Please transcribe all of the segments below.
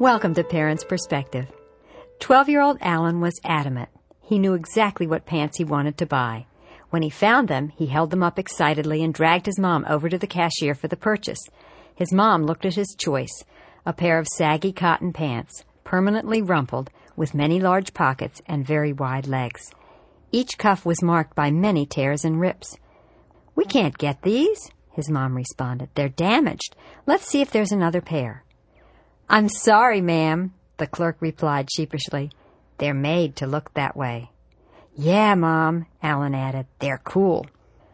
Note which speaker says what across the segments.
Speaker 1: Welcome to Parents' Perspective. 12-year-old Alan was adamant. He knew exactly what pants he wanted to buy. When he found them, he held them up excitedly and dragged his mom over to the cashier for the purchase. His mom looked at his choice, a pair of saggy cotton pants, permanently rumpled, with many large pockets and very wide legs. Each cuff was marked by many tears and rips. "We can't get these," his mom responded. "They're damaged. Let's see if there's another pair." "I'm sorry, ma'am," the clerk replied sheepishly. "They're made to look that way." "Yeah, Mom," Alan added. "They're cool."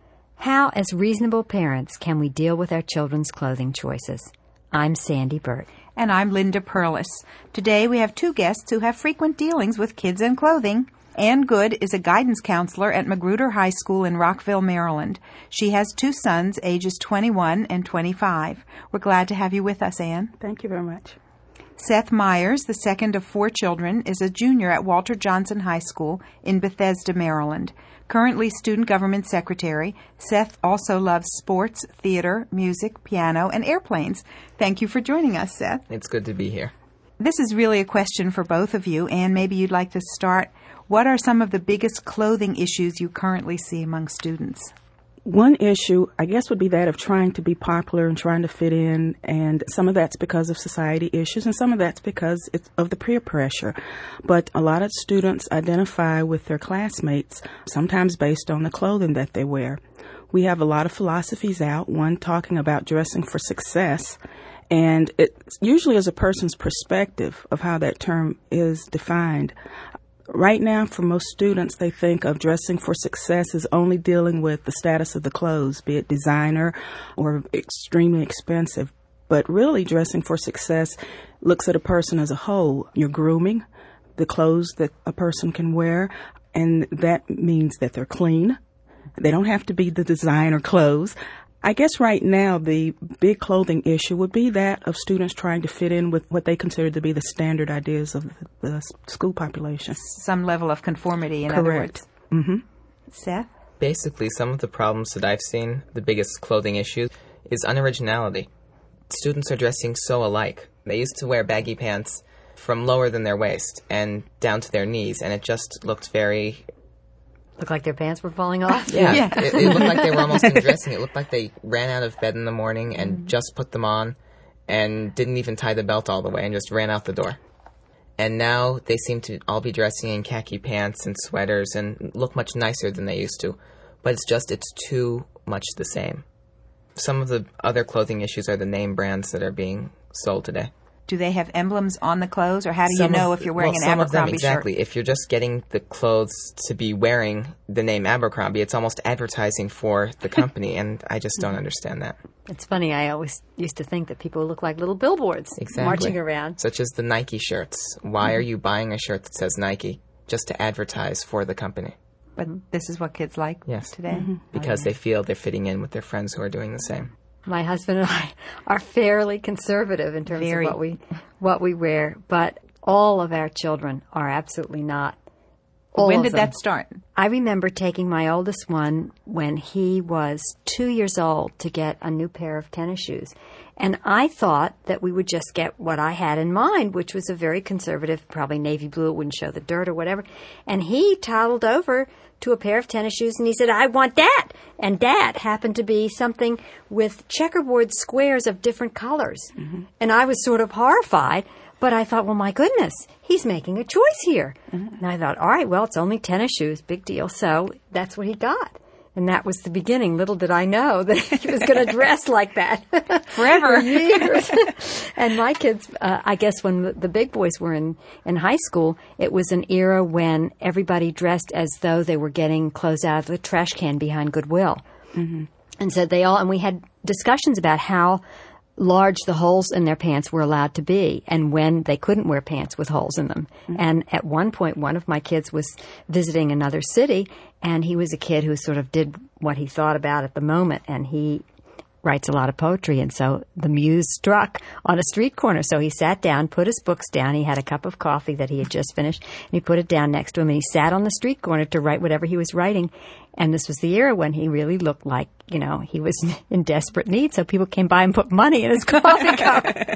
Speaker 1: How, as reasonable parents, can we deal with our children's clothing choices? I'm Sandy Burt.
Speaker 2: And I'm Linda Perlis. Today we have two guests who have frequent dealings with kids and clothing. Ann Good is a guidance counselor at Magruder High School in Rockville, Maryland. She has two sons, ages 21 and 25. We're glad to have you with us, Ann.
Speaker 3: Thank you very much.
Speaker 2: Seth Myers, the second of four children, is a junior at Walter Johnson High School in Bethesda, Maryland. Currently student government secretary, Seth also loves sports, theater, music, piano, and airplanes. Thank you for joining us, Seth.
Speaker 4: It's good to be here.
Speaker 2: This is really a question for both of you, and maybe you'd like to start. What are some of the biggest clothing issues you currently see among students?
Speaker 3: One issue, I guess, would be that of trying to be popular and trying to fit in, and some of that's because of society issues, and some of that's because of the peer pressure. But a lot of students identify with their classmates, sometimes based on the clothing that they wear. We have a lot of philosophies out, one talking about dressing for success, and it usually is a person's perspective of how that term is defined. Right now, for most students, they think of dressing for success as only dealing with the status of the clothes, be it designer or extremely expensive. But really, dressing for success looks at a person as a whole. Your grooming, the clothes that a person can wear, and that means that they're clean. They don't have to be the designer clothes. I guess right now the big clothing issue would be that of students trying to fit in with what they consider to be the standard ideas of the school population.
Speaker 2: Some level of conformity, in
Speaker 3: Correct.
Speaker 2: other words.
Speaker 3: Mm-hmm.
Speaker 2: Seth?
Speaker 4: Basically, some of the problems that I've seen, the biggest clothing issue, is unoriginality. Students are dressing so alike. They used to wear baggy pants from lower than their waist and down to their knees, and it just looked very...
Speaker 1: Looked like their pants were falling off.
Speaker 4: Yeah. It looked like they were almost undressing. It looked like they ran out of bed in the morning and just put them on and didn't even tie the belt all the way and just ran out the door. And now they seem to all be dressing in khaki pants and sweaters and look much nicer than they used to. But it's too much the same. Some of the other clothing issues are the name brands that are being sold today.
Speaker 2: Do they have emblems on the clothes, or how do you know if you're wearing an Abercrombie
Speaker 4: some of them, exactly.
Speaker 2: shirt?
Speaker 4: If you're just getting the clothes to be wearing the name Abercrombie, it's almost advertising for the company, and I just don't understand that.
Speaker 1: It's funny, I always used to think that people look like little billboards marching around.
Speaker 4: Such as the Nike shirts. Why are you buying a shirt that says Nike? Just to advertise for the company.
Speaker 2: But this is what kids like today?
Speaker 4: Because they feel they're fitting in with their friends who are doing the same.
Speaker 1: My husband and I are fairly conservative in terms of what we wear, but all of our children are absolutely not.
Speaker 2: When did that start?
Speaker 1: I remember taking my oldest one when he was 2 years old to get a new pair of tennis shoes. And I thought that we would just get what I had in mind, which was a very conservative, probably navy blue, it wouldn't show the dirt or whatever. And he toddled over to a pair of tennis shoes and he said, "I want that." And that happened to be something with checkerboard squares of different colors. Mm-hmm. And I was sort of horrified, but I thought, well, my goodness, he's making a choice here. Mm-hmm. And I thought, all right, well, it's only tennis shoes, big deal. So that's what he got. And that was the beginning. Little did I know that he was going to dress like that
Speaker 2: forever.
Speaker 1: For years. And my kids, I guess when the big boys were in high school, it was an era when everybody dressed as though they were getting clothes out of the trash can behind Goodwill. Mm-hmm. And so and we had discussions about how large the holes in their pants were allowed to be and when they couldn't wear pants with holes in them. Mm-hmm. And at one point, one of my kids was visiting another city, and he was a kid who sort of did what he thought about at the moment, and he writes a lot of poetry, and so the muse struck on a street corner. So he sat down, put his books down. He had a cup of coffee that he had just finished, and he put it down next to him, and he sat on the street corner to write whatever he was writing. And this was the era when he really looked like, he was in desperate need, so people came by and put money in his coffee cup.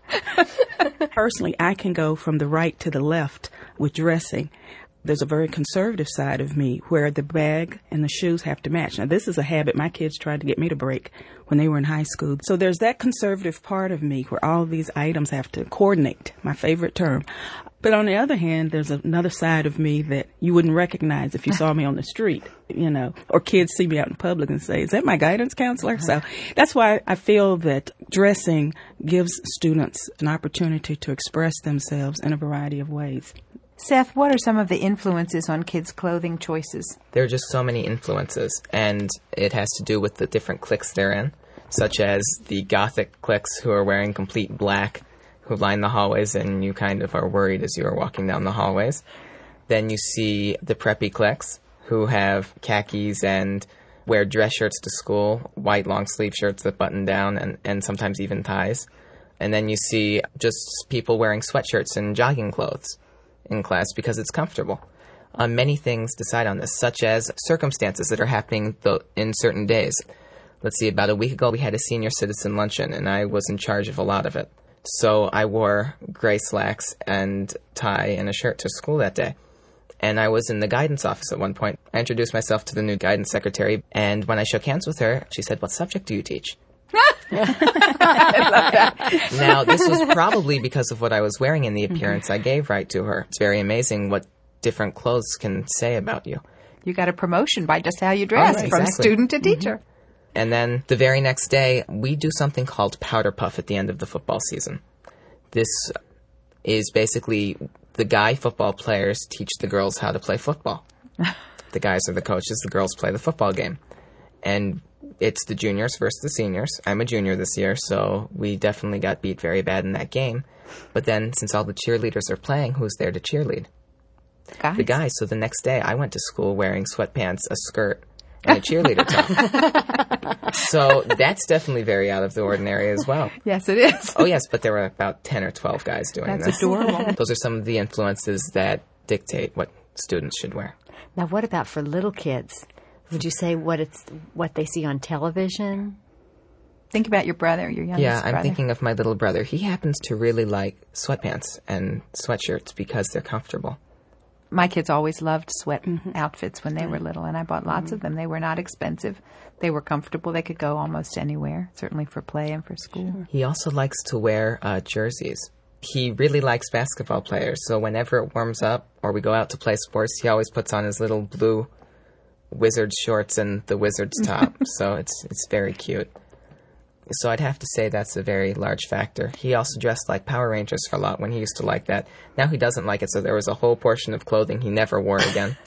Speaker 3: Personally, I can go from the right to the left with dressing. There's a very conservative side of me where the bag and the shoes have to match. Now, this is a habit my kids tried to get me to break when they were in high school. So there's that conservative part of me where all these items have to coordinate, my favorite term. But on the other hand, there's another side of me that you wouldn't recognize if you saw me on the street, or kids see me out in public and say, is that my guidance counselor? So that's why I feel that dressing gives students an opportunity to express themselves in a variety of ways.
Speaker 2: Seth, what are some of the influences on kids' clothing choices?
Speaker 4: There are just so many influences, and it has to do with the different cliques they're in, such as the gothic cliques who are wearing complete black, who line the hallways, and you kind of are worried as you are walking down the hallways. Then you see the preppy cliques, who have khakis and wear dress shirts to school, white long-sleeve shirts that button down, and sometimes even ties. And then you see just people wearing sweatshirts and jogging clothes in class because it's comfortable. Many things decide on this, such as circumstances that are happening in certain days. Let's see, about a week ago we had a senior citizen luncheon, and I was in charge of a lot of it. So I wore gray slacks and tie and a shirt to school that day. And I was in the guidance office at one point. I introduced myself to the new guidance secretary, and when I shook hands with her, she said, "What subject do you teach?"
Speaker 2: I love that.
Speaker 4: Now, this was probably because of what I was wearing and the appearance I gave right to her. It's very amazing what different clothes can say about you.
Speaker 2: You got a promotion by just how you dress,
Speaker 4: right,
Speaker 2: from
Speaker 4: exactly.
Speaker 2: student to teacher.
Speaker 4: And then the very next day, we do something called powder puff at the end of the football season. This is basically the guy football players teach the girls how to play football. The guys are the coaches, the girls play the football game. And it's the juniors versus the seniors. I'm a junior this year, so we definitely got beat very bad in that game. But then, since all the cheerleaders are playing, who's there to cheerlead?
Speaker 2: Guys.
Speaker 4: The guys. So the next day, I went to school wearing sweatpants, a skirt, and a cheerleader top. So that's definitely very out of the ordinary as well.
Speaker 2: Yes, it is.
Speaker 4: Oh, yes, but there were about 10 or 12 guys doing
Speaker 2: That's
Speaker 4: this.
Speaker 2: adorable.
Speaker 4: Those are some of the influences that dictate what students should wear.
Speaker 1: Now, what about for little kids? Would you say what they see on television?
Speaker 2: Think about your brother, your youngest
Speaker 4: Yeah, I'm
Speaker 2: brother.
Speaker 4: thinking of my little brother. He happens to really like sweatpants and sweatshirts because they're comfortable.
Speaker 2: My kids always loved sweat outfits when they were little, and I bought lots of them. They were not expensive. They were comfortable. They could go almost anywhere, certainly for play and for school. Sure.
Speaker 4: He also likes to wear jerseys. He really likes basketball players, so whenever it warms up or we go out to play sports, he always puts on his little blue Wizards shorts and the Wizards top. So it's very cute. So I'd have to say that's a very large factor. He also dressed like Power Rangers for a lot when he used to like that. Now he doesn't like it, so there was a whole portion of clothing he never wore again.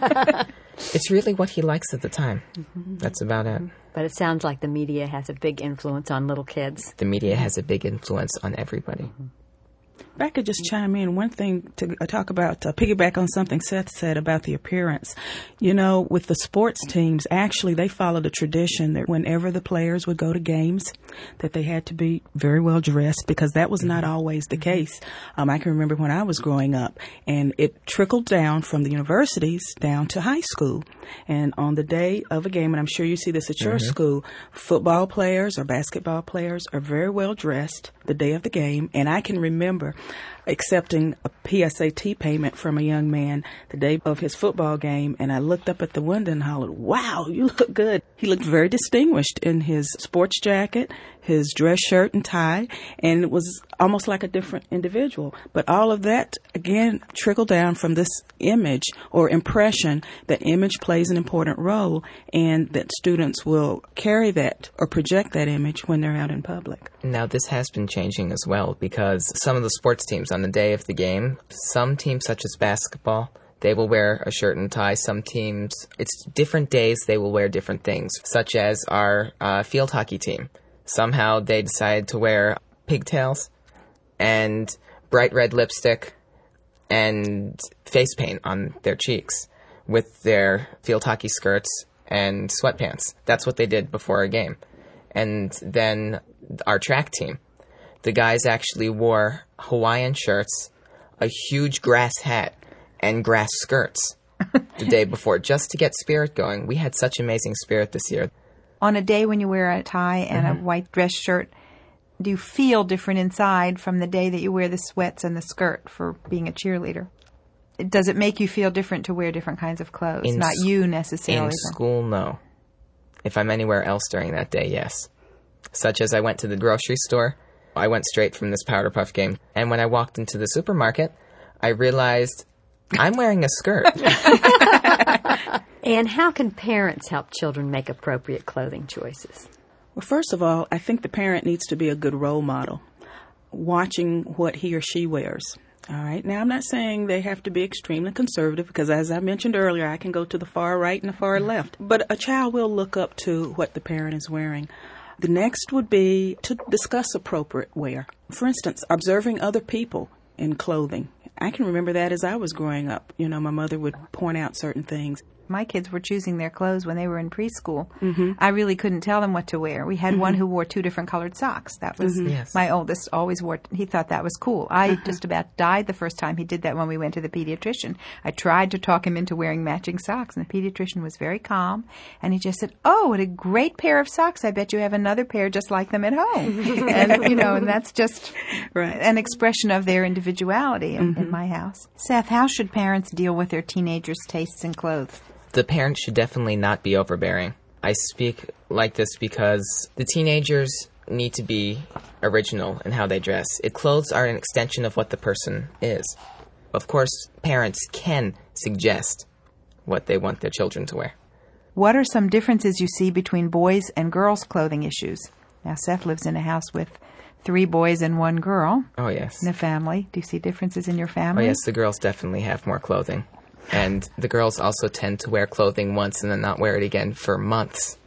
Speaker 4: It's really what he likes at the time. That's about it.
Speaker 1: But it sounds like the media has a big influence on little kids.
Speaker 4: The media has a big influence on everybody.
Speaker 3: If I could just chime in, one thing to talk about, piggyback on something Seth said about the appearance. You know, with the sports teams, actually they followed a tradition that whenever the players would go to games, that they had to be very well dressed, because that was not always the case. I can remember when I was growing up, and it trickled down from the universities down to high school. And on the day of a game, and I'm sure you see this at your school, football players or basketball players are very well dressed the day of the game. And I can remember accepting a PSAT payment from a young man the day of his football game, and I looked up at the window and hollered, "Wow, you look good." He looked very distinguished in his sports jacket, his dress shirt and tie, and it was almost like a different individual. But all of that, again, trickled down from this image or impression. That image plays an important role, and that students will carry that or project that image when they're out in public.
Speaker 4: Now, this has been changing as well, because some of the sports teams on the day of the game, some teams such as basketball, they will wear a shirt and tie. Some teams, it's different days, they will wear different things, such as our field hockey team. Somehow they decided to wear pigtails and bright red lipstick and face paint on their cheeks with their field hockey skirts and sweatpants. That's what they did before a game. And then our track team, the guys actually wore Hawaiian shirts, a huge grass hat, and grass skirts the day before, just to get spirit going. We had such amazing spirit this year.
Speaker 2: On a day when you wear a tie and a white dress shirt, do you feel different inside from the day that you wear the sweats and the skirt for being a cheerleader? Does it make you feel different to wear different kinds of clothes? Not you necessarily.
Speaker 4: In school, no. If I'm anywhere else during that day, yes. Such as I went to the grocery store. I went straight from this Powder Puff game. And when I walked into the supermarket, I realized I'm wearing a skirt.
Speaker 1: And how can parents help children make appropriate clothing choices?
Speaker 3: Well, first of all, I think the parent needs to be a good role model, watching what he or she wears. All right. Now, I'm not saying they have to be extremely conservative because, as I mentioned earlier, I can go to the far right and the far left. But a child will look up to what the parent is wearing. The next would be to discuss appropriate wear. For instance, observing other people in clothing. I can remember that as I was growing up. You know, my mother would point out certain things.
Speaker 2: My kids were choosing their clothes when they were in preschool. Mm-hmm. I really couldn't tell them what to wear. We had one who wore 2 different colored socks. That was my oldest always wore. He thought that was cool. I just about died the first time he did that when we went to the pediatrician. I tried to talk him into wearing matching socks, and the pediatrician was very calm. And he just said, "Oh, what a great pair of socks. I bet you have another pair just like them at home." And, you know, and that's just an expression of their individuality in my house. Seth, how should parents deal with their teenagers' tastes in clothes?
Speaker 4: The parents should definitely not be overbearing. I speak like this because the teenagers need to be original in how they dress. Clothes are an extension of what the person is. Of course, parents can suggest what they want their children to wear.
Speaker 2: What are some differences you see between boys' and girls' clothing issues? Now, Seth lives in a house with 3 boys and 1 girl.
Speaker 4: Oh, yes.
Speaker 2: In a family. Do you see differences in your family?
Speaker 4: Oh, yes, the girls definitely have more clothing. And the girls also tend to wear clothing once and then not wear it again for months.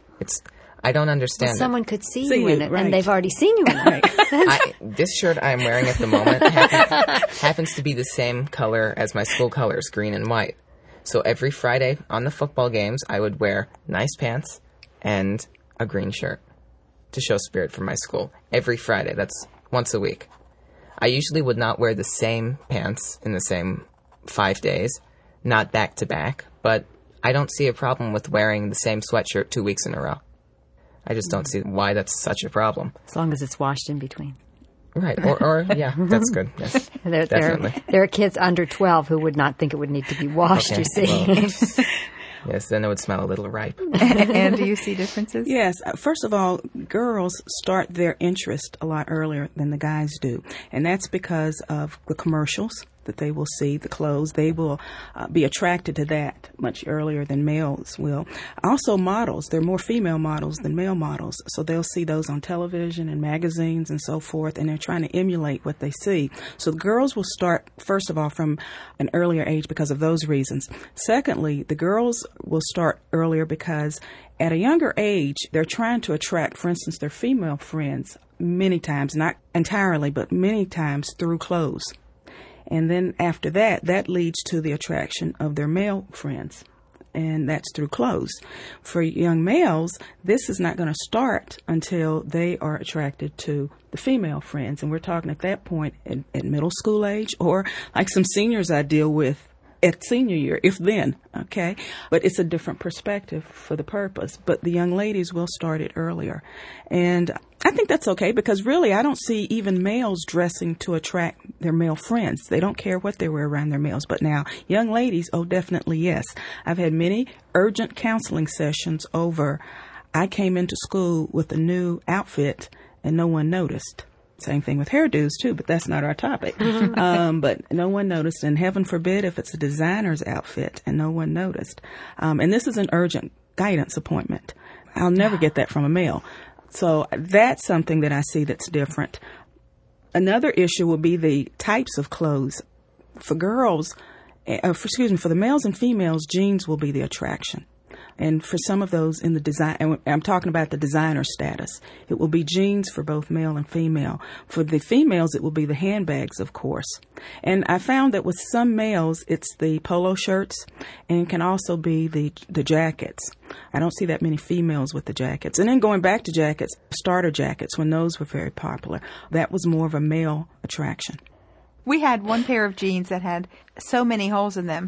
Speaker 4: I don't understand
Speaker 1: someone could see you in it, and they've already seen you in it.
Speaker 4: This shirt I'm wearing at the moment happens to be the same color as my school colors, green and white. So every Friday on the football games, I would wear nice pants and a green shirt to show spirit for my school. Every Friday. That's once a week. I usually would not wear the same pants in the same 5 days. Not back to back, but I don't see a problem with wearing the same sweatshirt 2 weeks in a row. I just don't see why that's such a problem.
Speaker 1: As long as it's washed in between.
Speaker 4: Right. Or yeah, that's good. Yes, definitely.
Speaker 1: There are kids under 12 who would not think it would need to be washed, you see.
Speaker 4: Well, yes, then it would smell a little ripe.
Speaker 2: And do you see differences?
Speaker 3: Yes. First of all, girls start their interest a lot earlier than the guys do. And that's because of the commercials that they will see, the clothes. They will be attracted to that much earlier than males will. Also, models. There are more female models than male models. So they'll see those on television and magazines and so forth, and they're trying to emulate what they see. So the girls will start, first of all, from an earlier age because of those reasons. Secondly, the girls will start earlier because at a younger age, they're trying to attract, for instance, their female friends many times, not entirely, but many times through clothes. And then after that, that leads to the attraction of their male friends. And that's through clothes. For young males, this is not going to start until they are attracted to the female friends. And we're talking at that point at middle school age, or like some seniors I deal with at senior year, if then, okay? But it's a different perspective for the purpose. But the young ladies will start it earlier. And I think that's okay because really I don't see even males dressing to attract their male friends. They don't care what they wear around their males. But now, young ladies, oh, definitely yes. I've had many urgent counseling sessions over I came into school with a new outfit and no one noticed. Same thing with hairdos, too, but that's not our topic. But no one noticed, and heaven forbid if it's a designer's outfit and no one noticed. And this is an urgent guidance appointment. I'll never get that from a male. So that's something that I see that's different. Another issue will be the types of clothes. For girls, for the males and females, jeans will be the attraction. And for some of those in the design, and I'm talking about the designer status, it will be jeans for both male and female. For the females, it will be the handbags, of course. And I found that with some males, it's the polo shirts and can also be the jackets. I don't see that many females with the jackets. And then going back to jackets, starter jackets, when those were very popular, that was more of a male attraction.
Speaker 2: We had one pair of jeans that had so many holes in them.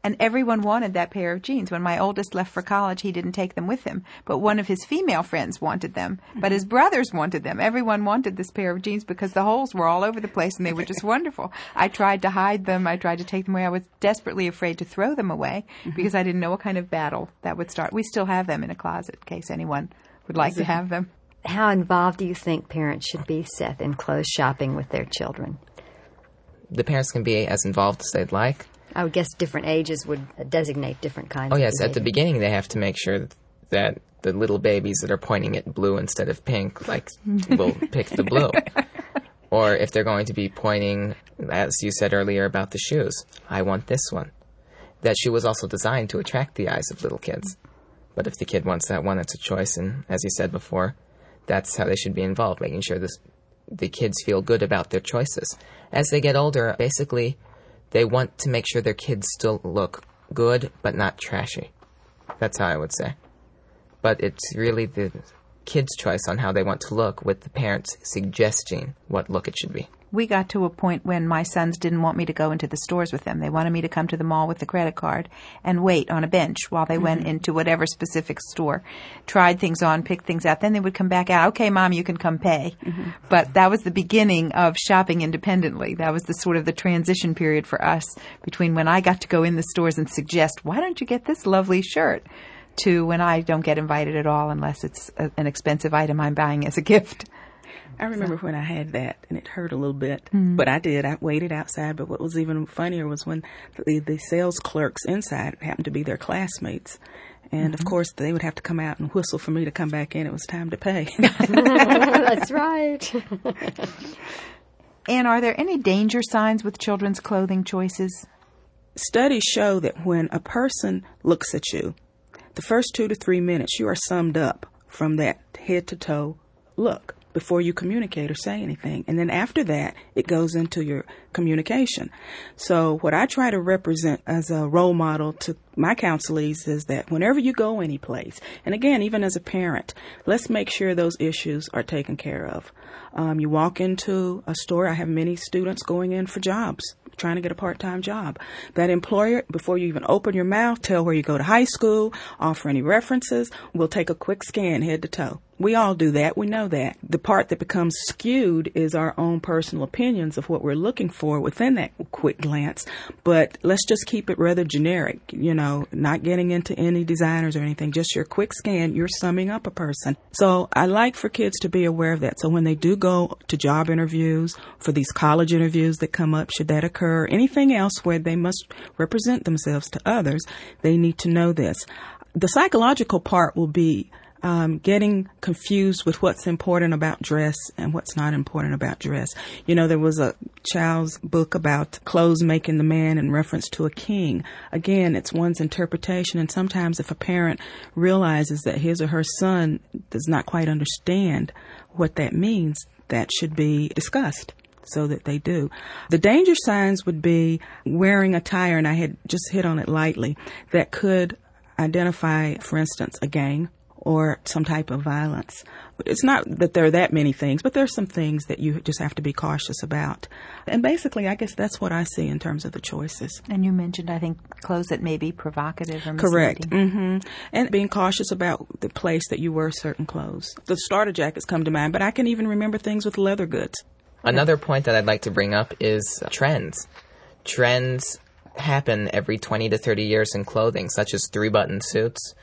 Speaker 2: And everyone wanted that pair of jeans. When my oldest left for college, he didn't take them with him. But one of his female friends wanted them. But his brothers wanted them. Everyone wanted this pair of jeans because the holes were all over the place and they were just wonderful. I tried to hide them. I tried to take them away. I was desperately afraid to throw them away because I didn't know what kind of battle that would start. We still have them in a closet in case anyone would like to have them.
Speaker 1: How involved do you think parents should be, Seth, in clothes shopping with their children?
Speaker 4: The parents can be as involved as they'd like.
Speaker 1: I would guess different ages would designate different kinds
Speaker 4: Oh,
Speaker 1: of
Speaker 4: yes.
Speaker 1: behavior.
Speaker 4: At the beginning, they have to make sure that the little babies that are pointing at blue instead of pink, will pick the blue. Or if they're going to be pointing, as you said earlier about the shoes, I want this one. That shoe was also designed to attract the eyes of little kids. But if the kid wants that one, it's a choice. And as you said before, that's how they should be involved, making sure the kids feel good about their choices. As they get older, basically, they want to make sure their kids still look good, but not trashy. That's how I would say. But it's really the kids' choice on how they want to look, with the parents suggesting what look it should be.
Speaker 2: We got to a point when my sons didn't want me to go into the stores with them. They wanted me to come to the mall with the credit card and wait on a bench while they went into whatever specific store, tried things on, picked things out. Then they would come back out. Okay, Mom, you can come pay. But that was the beginning of shopping independently. That was the sort of the transition period for us between when I got to go in the stores and suggest, why don't you get this lovely shirt, to when I don't get invited at all unless it's an expensive item I'm buying as a gift.
Speaker 3: I remember when I had that, and it hurt a little bit, but I did. I waited outside, but what was even funnier was when the sales clerks inside happened to be their classmates. And, of course, they would have to come out and whistle for me to come back in. It was time to pay.
Speaker 1: That's right.
Speaker 2: And are there any danger signs with children's clothing choices?
Speaker 3: Studies show that when a person looks at you, the first 2 to 3 minutes, you are summed up from that head-to-toe look before you communicate or say anything. And then after that, it goes into your communication. So what I try to represent as a role model to my counselees is that whenever you go any place, and again, even as a parent, let's make sure those issues are taken care of. You walk into a store. I have many students going in for jobs, trying to get a part-time job. That employer, before you even open your mouth, tell where you go to high school, offer any references, will take a quick scan head to toe. We all do that. We know that. The part that becomes skewed is our own personal opinions of what we're looking for within that quick glance. But let's just keep it rather generic, not getting into any designers or anything. Just your quick scan, you're summing up a person. So I like for kids to be aware of that. So when they do go to job interviews, for these college interviews that come up, should that occur, anything else where they must represent themselves to others, they need to know this. The psychological part will be getting confused with what's important about dress and what's not important about dress. There was a child's book about clothes making the man in reference to a king. Again, it's one's interpretation, and sometimes if a parent realizes that his or her son does not quite understand what that means, that should be discussed so that they do. The danger signs would be wearing attire, and I had just hit on it lightly, that could identify, for instance, a gang or some type of violence. It's not that there are that many things, but there are some things that you just have to be cautious about. And basically, I guess that's what I see in terms of the choices.
Speaker 2: And you mentioned, I think, clothes that may be provocative or misleading.
Speaker 3: Correct. Mm-hmm. And being cautious about the place that you wear certain clothes. The starter jackets come to mind, but I can even remember things with leather goods.
Speaker 4: Another point that I'd like to bring up is trends. Trends happen every 20 to 30 years in clothing, such as 3-button suits,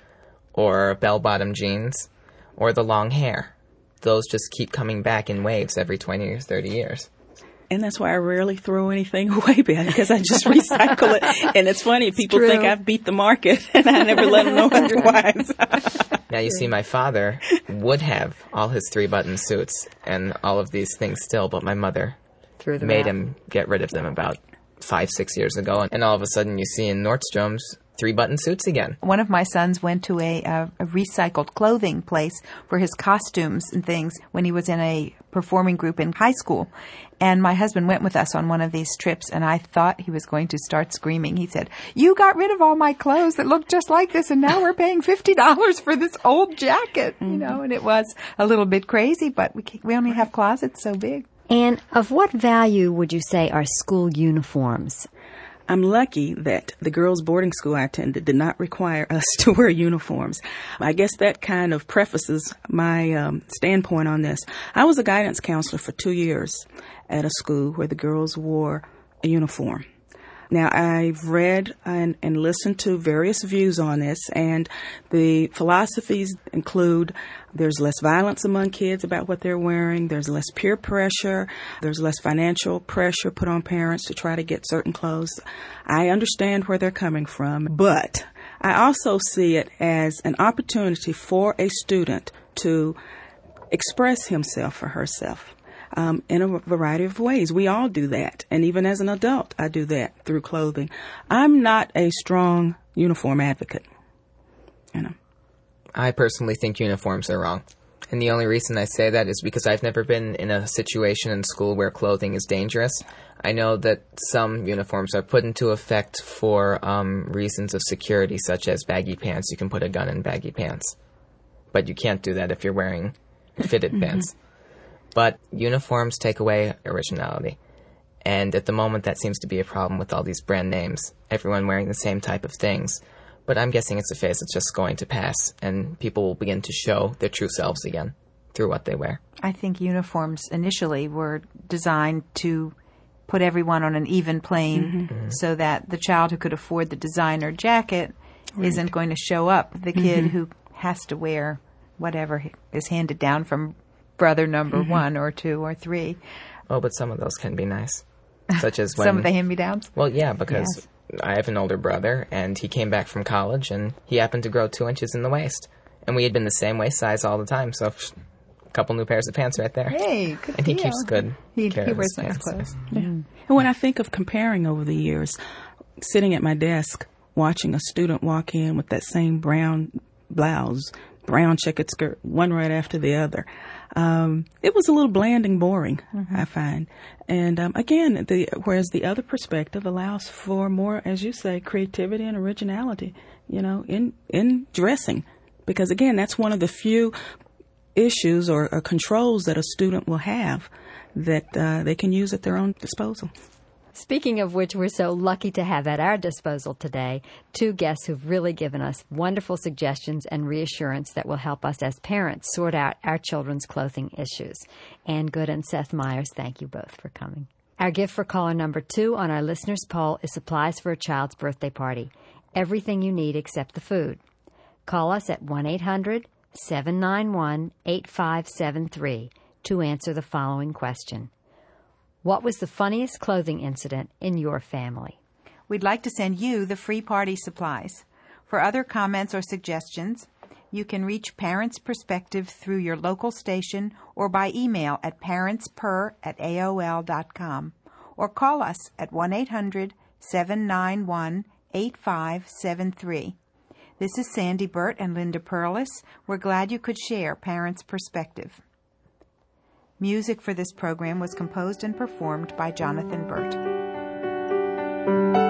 Speaker 4: or bell-bottom jeans, or the long hair. Those just keep coming back in waves every 20 or 30 years.
Speaker 3: And that's why I rarely throw anything away, because I just recycle it. And it's funny, people think I've beat the market, and I never let them know otherwise.
Speaker 4: Now, you see, my father would have all his 3-button suits and all of these things still, but my mother made him get rid of them about 5-6 years ago. And all of a sudden, you see in Nordstrom's 3-button suits again.
Speaker 2: One of my sons went to a recycled clothing place for his costumes and things when he was in a performing group in high school. And my husband went with us on one of these trips, and I thought he was going to start screaming. He said, "You got rid of all my clothes that look just like this, and now we're paying $50 for this old jacket." And it was a little bit crazy, but we only have closets so big.
Speaker 1: And of what value would you say are school uniforms?
Speaker 3: I'm lucky that the girls' boarding school I attended did not require us to wear uniforms. I guess that kind of prefaces my standpoint on this. I was a guidance counselor for 2 years at a school where the girls wore a uniform. Now, I've read and listened to various views on this, and the philosophies include there's less violence among kids about what they're wearing, there's less peer pressure, there's less financial pressure put on parents to try to get certain clothes. I understand where they're coming from, but I also see it as an opportunity for a student to express himself or herself. In a variety of ways. We all do that. And even as an adult, I do that through clothing. I'm not a strong uniform advocate.
Speaker 4: I personally think uniforms are wrong. And the only reason I say that is because I've never been in a situation in school where clothing is dangerous. I know that some uniforms are put into effect for reasons of security, such as baggy pants. You can put a gun in baggy pants. But you can't do that if you're wearing fitted pants. But uniforms take away originality. And at the moment, that seems to be a problem with all these brand names. Everyone wearing the same type of things. But I'm guessing it's a phase that's just going to pass, and people will begin to show their true selves again through what they wear.
Speaker 2: I think uniforms initially were designed to put everyone on an even plane so that the child who could afford the designer jacket isn't going to show up the kid who has to wear whatever is handed down from brother number 1 or 2 or 3.
Speaker 4: Oh, but some of those can be nice. Such as when...
Speaker 2: Some of the hand-me-downs?
Speaker 4: Well, yeah, because I have an older brother, and he came back from college, and he happened to grow 2 inches in the waist. And we had been the same waist size all the time, so a couple new pairs of pants right there.
Speaker 2: Hey, good
Speaker 4: And he
Speaker 2: deal.
Speaker 4: keeps good care
Speaker 2: He
Speaker 4: of
Speaker 2: wears
Speaker 4: his
Speaker 2: nice
Speaker 4: pants.
Speaker 2: clothes.
Speaker 3: And when I think of comparing over the years, sitting at my desk, watching a student walk in with that same brown blouse, brown checkered skirt, one right after the other, it was a little bland and boring, I find. And again, whereas the other perspective allows for more, as you say, creativity and originality, in dressing. Because again, that's one of the few issues or controls that a student will have that they can use at their own disposal.
Speaker 1: Speaking of which, we're so lucky to have at our disposal today 2 guests who've really given us wonderful suggestions and reassurance that will help us as parents sort out our children's clothing issues. Ann Good and Seth Meyers, thank you both for coming. Our gift for caller number 2 on our listeners' poll is supplies for a child's birthday party. Everything you need except the food. Call us at 1-800-791-8573 to answer the following question. What was the funniest clothing incident in your family?
Speaker 2: We'd like to send you the free party supplies. For other comments or suggestions, you can reach Parents Perspective through your local station or by email at parentsper@aol.com or call us at 1-800-791-8573. This is Sandy Burt and Linda Perlis. We're glad you could share Parents Perspective. Music for this program was composed and performed by Jonathan Burt.